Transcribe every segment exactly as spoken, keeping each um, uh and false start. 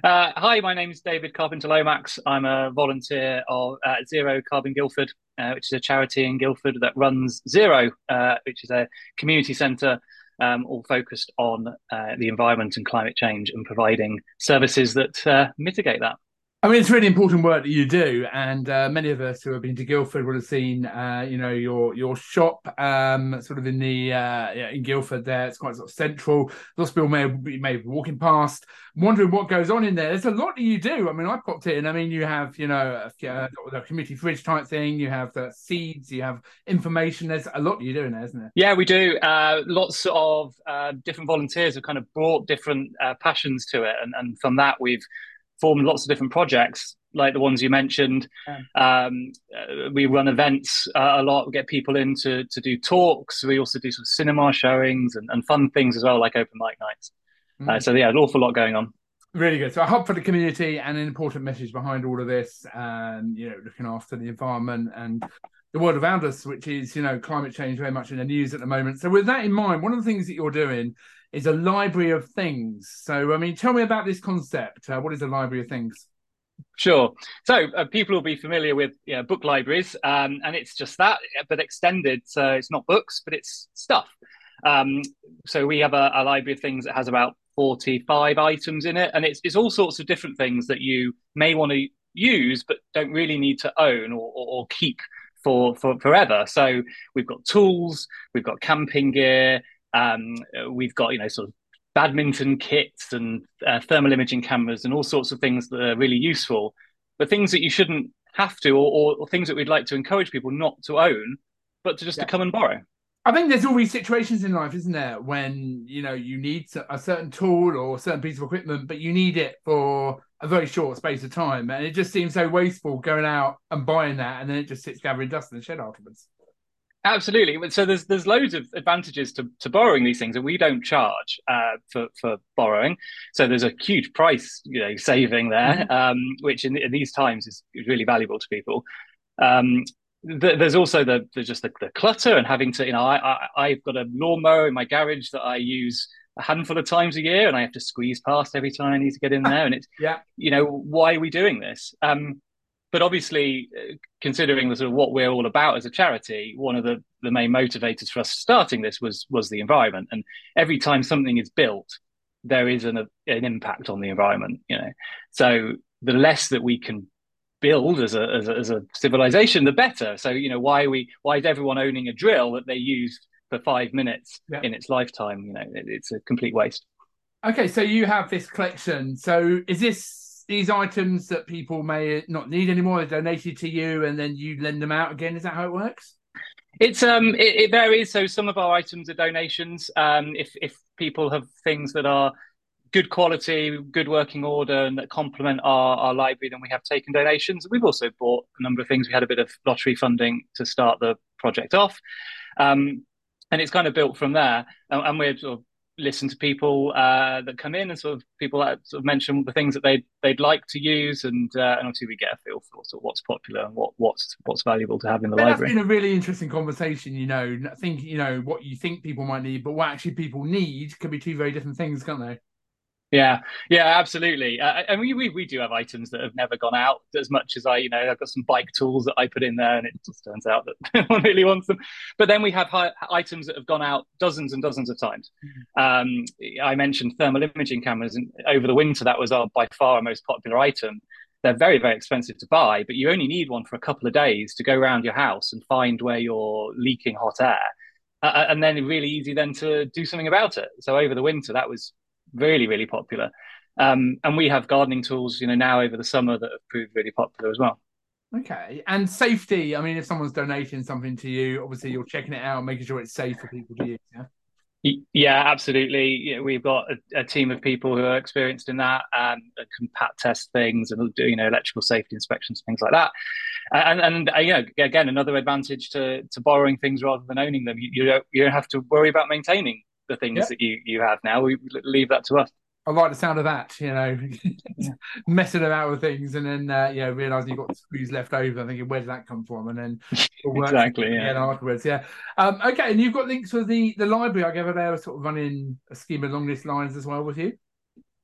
Uh, hi, my name is David Carpenter Lomax. I'm a volunteer of uh, Zero Carbon Guildford, uh, which is a charity in Guildford that runs Zero, uh, which is a community centre um, all focused on uh, the environment and climate change and providing services that uh, mitigate that. I mean, it's really important work that you do, and uh, many of us who have been to Guildford would have seen, uh, you know, your your shop, um, sort of in the uh, yeah, in Guildford. There, it's quite sort of central. Lots of people may be, may be walking past, wondering what goes on in there. There's a lot that you do. I mean, I popped in. I mean, you have, you know, a, a, a community fridge type thing. You have the seeds. You have information. There's a lot that you do in there, isn't there? Yeah, we do. Uh, lots of uh, different volunteers have kind of brought different uh, passions to it, and, and from that we've formed lots of different projects, like the ones you mentioned. Yeah. Um, uh, we run events uh, a lot. We get people in to to do talks. We also do sort of cinema showings and, and fun things as well, like open mic nights. Uh, Mm. so yeah, an awful lot going on. Really good. So a hub for the community and an important message behind all of this, and you know, looking after the environment and the world around us, which is, you know, climate change very much in the news at the moment. So with that in mind, one of the things that you're doing is a library of things. So I mean, tell me about this concept. Uh, what is a library of things? Sure. So uh, people will be familiar with yeah, book libraries, um, and it's just that, but extended. So it's not books, but it's stuff. Um, so we have a, a library of things that has about forty-five items in it, and it's it's all sorts of different things that you may want to use, but don't really need to own or, or, or keep for, for forever. So we've got tools, we've got camping gear, um, we've got you know sort of badminton kits and uh, thermal imaging cameras and all sorts of things that are really useful, but things that you shouldn't have to, or, or, or things that we'd like to encourage people not to own, but to just to Yeah. come and borrow. I think there's always situations in life, isn't there, when you know you need a certain tool or a certain piece of equipment, but you need it for a very short space of time, and it just seems so wasteful going out and buying that, and then it just sits gathering dust in the shed afterwards. Absolutely. So there's there's loads of advantages to, to borrowing these things, and we don't charge uh, for for borrowing. So there's a huge price, you know, saving there, Mhm. um, which in, in these times is really valuable to people. Um, th- there's also the, the just the, the clutter and having to, you know, I, I I've got a lawnmower in my garage that I use a handful of times a year, and I have to squeeze past every time I need to get in there, and it's, Yeah. you know, why are we doing this? Um, but obviously, uh, considering the sort of what we're all about as a charity, one of the, the main motivators for us starting this was was the environment. And every time something is built, there is an, an impact on the environment. You know, so the less that we can build as a, as a as a civilization, the better. So you know, why are we why is everyone owning a drill that they use for five minutes Yeah. in its lifetime? You know, it, it's a complete waste. Okay, so you have this collection. So is this these items that people may not need anymore? They're donated to you, and then you lend them out again. Is that how it works? It's um it, it varies. So some of our items are donations. Um, if if people have things that are good quality, good working order, and that complement our, our library, then we have taken donations. We've also bought a number of things. We had a bit of lottery funding to start the project off, um, and it's kind of built from there. And, and we're sort of listen to people uh, that come in and sort of people that sort of mention the things that they they'd like to use, and uh, and obviously we get a feel for sort of what's popular and what what's what's valuable to have in the But that's library. been a really interesting conversation. You know, think you know what you think people might need, but what actually people need can be two very different things, can't they? Yeah, yeah, absolutely. Uh, and we, we we do have items that have never gone out as much as I, you know, I've got some bike tools that I put in there, and it just turns out that no one really wants them. But then we have hi- items that have gone out dozens and dozens of times. Um, I mentioned thermal imaging cameras, and over the winter, that was our by far our most popular item. They're very, very expensive to buy, but you only need one for a couple of days to go around your house and find where you're leaking hot air. Uh, and then really easy then to do something about it. So over the winter, that was really, really popular. Um, and we have gardening tools, you know, now over the summer that have proved really popular as well. Okay, and safety. I mean, if someone's donating something to you, obviously you're checking it out, making sure it's safe for people to use. Yeah. Yeah, absolutely. Yeah, we've got a, a team of people who are experienced in that and can pat test things and do, you know, electrical safety inspections, things like that. And and uh, you know, again, another advantage to to borrowing things rather than owning them. You, you don't you don't have to worry about maintaining the things Yeah. that you you have now. We leave that to us. I like the sound of that, you know, Yeah, messing about with things and then, uh, you know, realizing you've got screws left over, thinking, where did that come from? And then it works exactly. Yeah. again afterwards. Yeah. Um, okay. And you've got links for the, the library. I gather they're sort of running a scheme along these lines as well with you.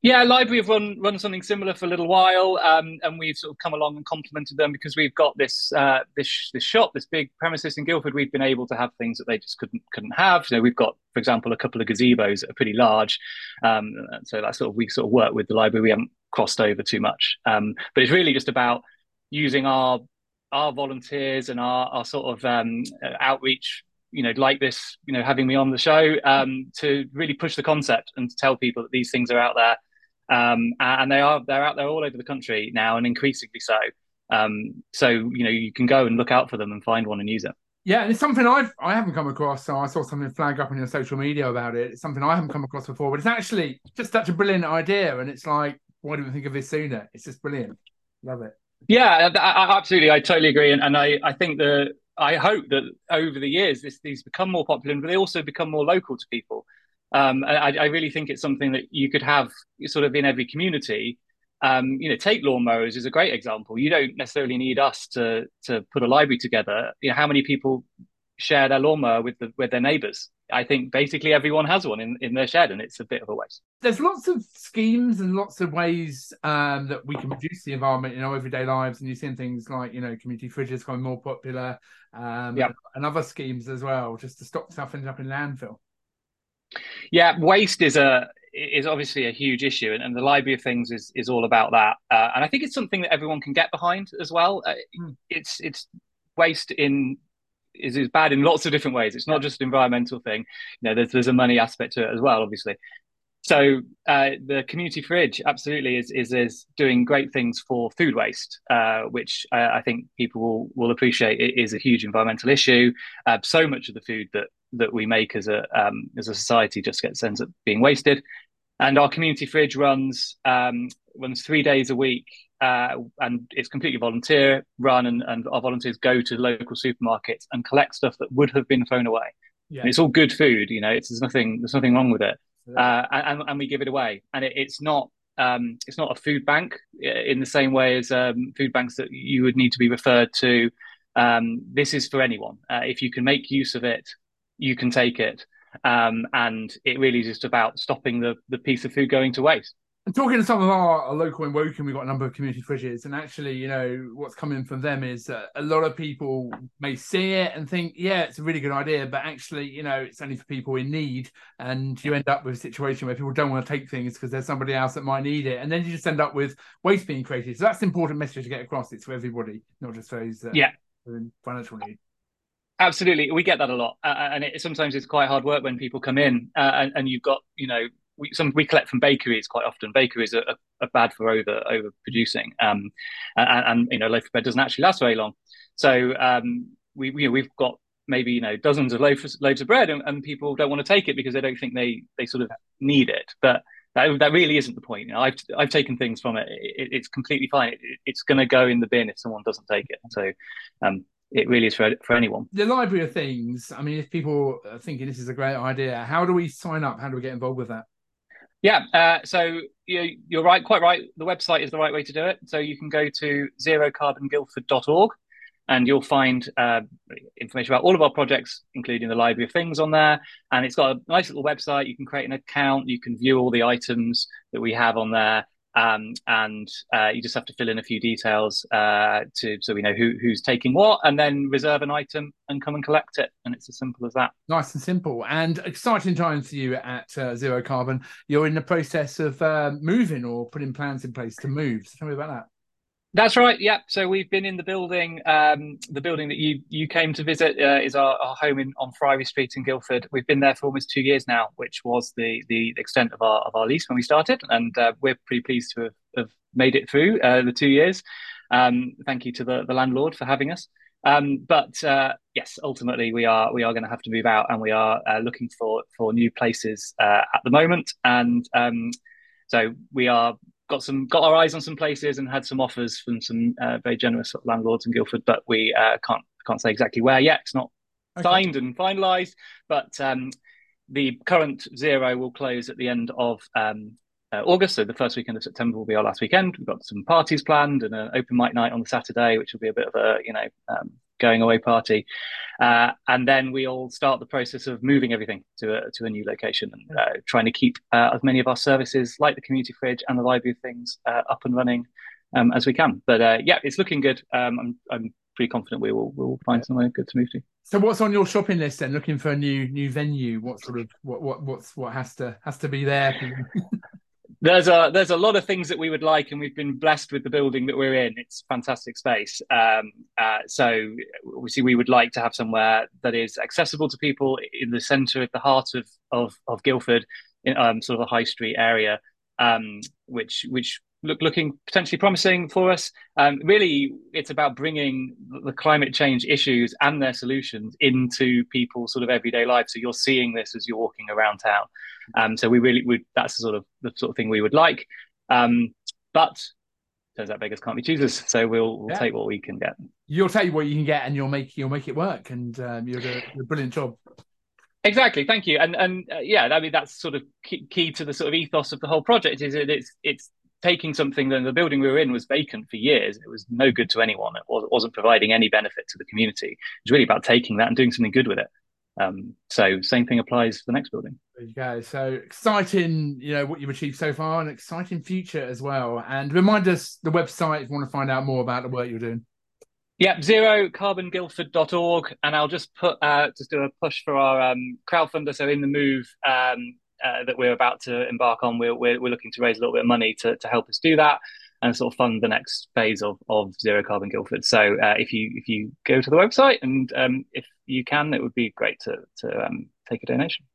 Yeah, library have run run something similar for a little while, um, and we've sort of come along and complemented them because we've got this uh, this this shop, this big premises in Guildford. We've been able to have things that they just couldn't couldn't have. So we've got, for example, a couple of gazebos that are pretty large. Um, so that's sort of we sort of work with the library. We haven't crossed over too much, um, but it's really just about using our our volunteers and our our sort of um, outreach, you know, like this, you know, having me on the show, um, to really push the concept and to tell people that these things are out there. Um, and they are they're out there all over the country now, and increasingly so. Um, so you know you can go and look out for them and find one and use it. Yeah, and it's something I've I haven't come across. So I saw something flag up on your social media about it. It's something I haven't come across before, but it's actually just such a brilliant idea. And it's like, why didn't we think of this sooner? It's just brilliant. Love it. Yeah, I, I, absolutely. I totally agree, and, and I I think that I hope that over the years this these become more popular, but they also become more local to people. Um, I, I really think it's something that you could have sort of in every community. Um, you know, take lawnmowers is a great example. You don't necessarily need us to to put a library together. You know, how many people share their lawnmower with the with their neighbours? I think basically everyone has one in, in their shed, and it's a bit of a waste. There's lots of schemes and lots of ways um, that we can reduce the environment in our everyday lives, and you've seen things like, you know, community fridges becoming more popular, um, Yeah. and, and other schemes as well, just to stop stuff ending up in landfill. Yeah, waste is a is obviously a huge issue, and, and the Library of Things is is all about that. Uh, and I think it's something that everyone can get behind as well. Uh, Mm. it's it's waste in is, is bad in lots of different ways. It's not just an environmental thing. You know, there's there's a money aspect to it as well, obviously. So uh, the community fridge absolutely is is is doing great things for food waste, uh, which I, I think people will will appreciate. It is a huge environmental issue. Uh, so much of the food that that we make as a um, as a society just gets ends up being wasted. And our community fridge runs um, runs three days a week, uh, and it's completely volunteer run. And, and our volunteers go to local supermarkets and collect stuff that would have been thrown away. Yeah. And it's all good food, you know. It's there's nothing there's nothing wrong with it, uh, and and we give it away. And it, it's not um, it's not a food bank in the same way as um, food banks that you would need to be referred to. Um, this is for anyone. Uh, if you can make use of it, you can take it. Um, and it really is just about stopping the the piece of food going to waste. And talking to some of our, our local in Woking, we've got a number of community fridges, and actually, you know, what's coming from them is that a lot of people may see it and think, yeah, it's a really good idea, but actually, you know, it's only for people in need, and you end up with a situation where people don't want to take things because there's somebody else that might need it, and then you just end up with waste being created. So that's an important message to get across. It's for everybody, not just those that yeah. are in financial need. Absolutely, we get that a lot, uh, and it, sometimes it's quite hard work when people come in, uh, and, and you've got, you know, we some we collect from bakeries quite often. Bakeries are, are bad for over over producing, um, and, and you know, loaf of bread doesn't actually last very long. So um, we you know, we've got maybe, you know, dozens of loaves loaves of bread, and, and people don't want to take it because they don't think they they sort of need it, but. That, that really isn't the point. You know, I've I've taken things from it. it it's completely fine. It, it's going to go in the bin if someone doesn't take it. So, um, it really is for for anyone. The Library of Things. I mean, if people are thinking this is a great idea, how do we sign up? How do we get involved with that? Yeah, uh, so you, you're right, quite right. The website is the right way to do it. So you can go to zero carbon guildford dot org, and you'll find uh, information about all of our projects, including the Library of Things on there. And it's got a nice little website. You can create an account. You can view all the items that we have on there. Um, and uh, you just have to fill in a few details uh, to so we know who who's taking what, and then reserve an item and come and collect it. And it's as simple as that. Nice and simple, and exciting times for you at uh, Zero Carbon. You're in the process of uh, moving or putting plans in place to move. So tell me about that. That's right. Yeah. So we've been in the building. Um, the building that you you came to visit uh, is our, our home in on Friary Street in Guildford. We've been there for almost two years now, which was the the extent of our of our lease when we started, and uh, we're pretty pleased to have, have made it through uh, the two years. Um, thank you to the the landlord for having us. Um, but uh, yes, ultimately we are we are going to have to move out, and we are uh, looking for for new places uh, at the moment, and um, so we are. Got some, got our eyes on some places, and had some offers from some uh, very generous landlords in Guildford, but we uh, can't can't say exactly where yet. It's not okay. Signed and finalised, but um, the current Zero will close at the end of um, uh, August, so the first weekend of September will be our last weekend. We've got some parties planned and an open mic night on the Saturday, which will be a bit of a, you know, um, going away party. Uh, and then we'll start the process of moving everything to a, to a new location and uh, trying to keep uh, as many of our services, like the community fridge and the library things, uh, up and running um, as we can. But uh, yeah, it's looking good. Um, I'm, I'm pretty confident we will we'll find yeah. somewhere good to move to. So what's on your shopping list then? Looking for a new new venue? What sort of what what what's what has to has to be there? There's a there's a lot of things that we would like, and we've been blessed with the building that we're in. It's fantastic space. Um, uh, so obviously, we would like to have somewhere that is accessible to people in the centre, at the heart of of, of Guildford, in um, sort of a high street area, um, which which look looking potentially promising for us. Um, really, it's about bringing the climate change issues and their solutions into people's sort of everyday lives. So you're seeing this as you're walking around town. Um, so we really would. That's the sort of the sort of thing we would like. Um, but turns out beggars can't be choosers. So we'll we'll yeah. take what we can get. You'll take what you can get, and you'll make you'll make it work. And um, you're doing a brilliant job. Exactly, thank you. And and uh, yeah, I mean that's sort of key, key to the sort of ethos of the whole project. Is that it's it's taking something that the building we were in was vacant for years. It was no good to anyone. It wasn't providing any benefit to the community. It was really about taking that and doing something good with it. Um, so same thing applies for the next building. There you go. So exciting, you know, what you've achieved so far, and exciting future as well. And remind us the website if you want to find out more about the work you're doing. Yeah, zero carbon guildford dot org, and I'll just put uh, just do a push for our um, crowdfunder. So in the move um, uh, that we're about to embark on, we're, we're we're looking to raise a little bit of money to to help us do that and sort of fund the next phase of of Zero Carbon Guildford. So uh, if you if you go to the website and um, if you can, it would be great to to um, take a donation.